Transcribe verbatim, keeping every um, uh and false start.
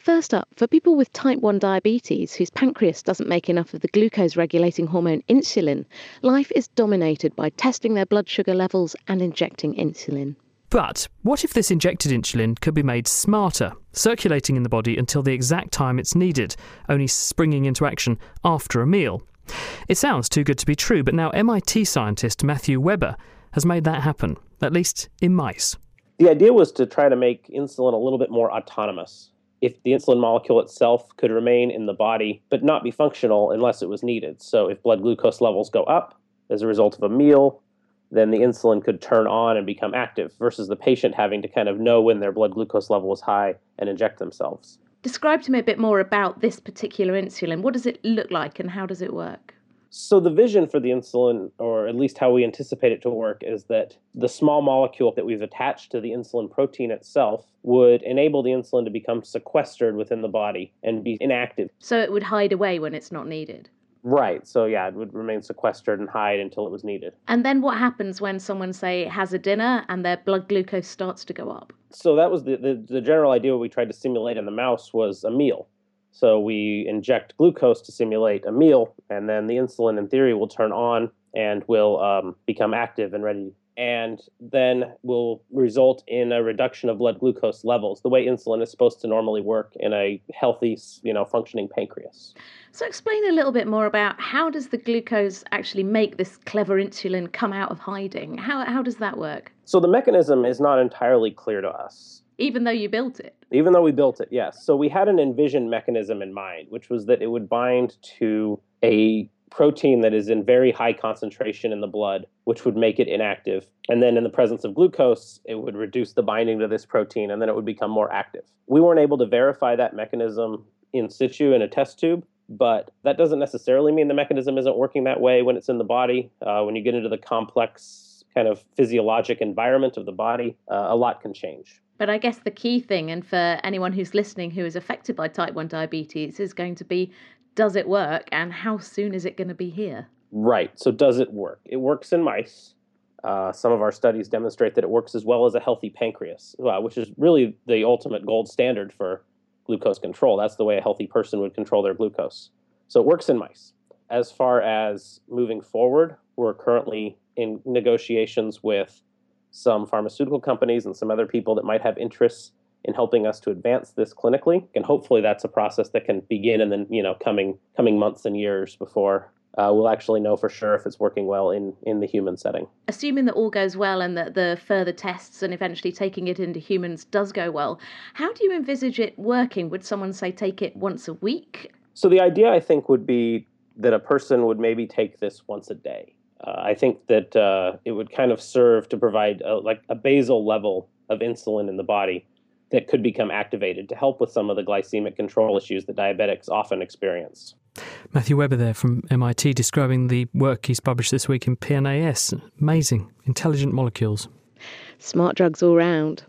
First up, for people with type one diabetes whose pancreas doesn't make enough of the glucose-regulating hormone insulin, life is dominated by testing their blood sugar levels and injecting insulin. But what if this injected insulin could be made smarter, circulating in the body until the exact time it's needed, only springing into action after a meal? It sounds too good to be true, but now M I T scientist Matthew Weber has made that happen, at least in mice. The idea was to try to make insulin a little bit more autonomous. If the insulin molecule itself could remain in the body but not be functional unless it was needed. So if blood glucose levels go up as a result of a meal, then the insulin could turn on and become active versus the patient having to kind of know when their blood glucose level is high and inject themselves. Describe to me a bit more about this particular insulin. What does it look like and how does it work? So the vision for the insulin, or at least how we anticipate it to work, is that the small molecule that we've attached to the insulin protein itself would enable the insulin to become sequestered within the body and be inactive. So it would hide away when it's not needed? Right. So, yeah, it would remain sequestered and hide until it was needed. And then what happens when someone, say, has a dinner and their blood glucose starts to go up? So that was the, the, the general idea we tried to simulate in the mouse was a meal. So we inject glucose to simulate a meal, and then the insulin, in theory, will turn on and will um, become active and ready, and then will result in a reduction of blood glucose levels, the way insulin is supposed to normally work in a healthy, you know, functioning pancreas. So explain a little bit more about how does the glucose actually make this clever insulin come out of hiding? How how does that work? So the mechanism is not entirely clear to us. Even though you built it? Even though we built it, yes. So we had an envisioned mechanism in mind, which was that it would bind to a protein that is in very high concentration in the blood, which would make it inactive. And then in the presence of glucose, it would reduce the binding to this protein, and then it would become more active. We weren't able to verify that mechanism in situ in a test tube, but that doesn't necessarily mean the mechanism isn't working that way when it's in the body. Uh, when you get into the complex kind of physiologic environment of the body, uh, a lot can change. But I guess the key thing, and for anyone who's listening who is affected by type one diabetes, is going to be, does it work and how soon is it going to be here? Right. So does it work? It works in mice. Uh, some of our studies demonstrate that it works as well as a healthy pancreas, uh, which is really the ultimate gold standard for glucose control. That's the way a healthy person would control their glucose. So it works in mice. As far as moving forward, we're currently in negotiations with some pharmaceutical companies and some other people that might have interests in helping us to advance this clinically. And hopefully that's a process that can begin in the you know coming coming months and years before uh, we'll actually know for sure if it's working well in, in the human setting. Assuming that all goes well and that the further tests and eventually taking it into humans does go well, how do you envisage it working? Would someone, say, take it once a week? So the idea, I think, would be that a person would maybe take this once a day. Uh, I think that uh, it would kind of serve to provide a, like a basal level of insulin in the body that could become activated to help with some of the glycemic control issues that diabetics often experience. Matthew Weber there from M I T describing the work he's published this week in P N A S. Amazing. Intelligent molecules. Smart drugs all round.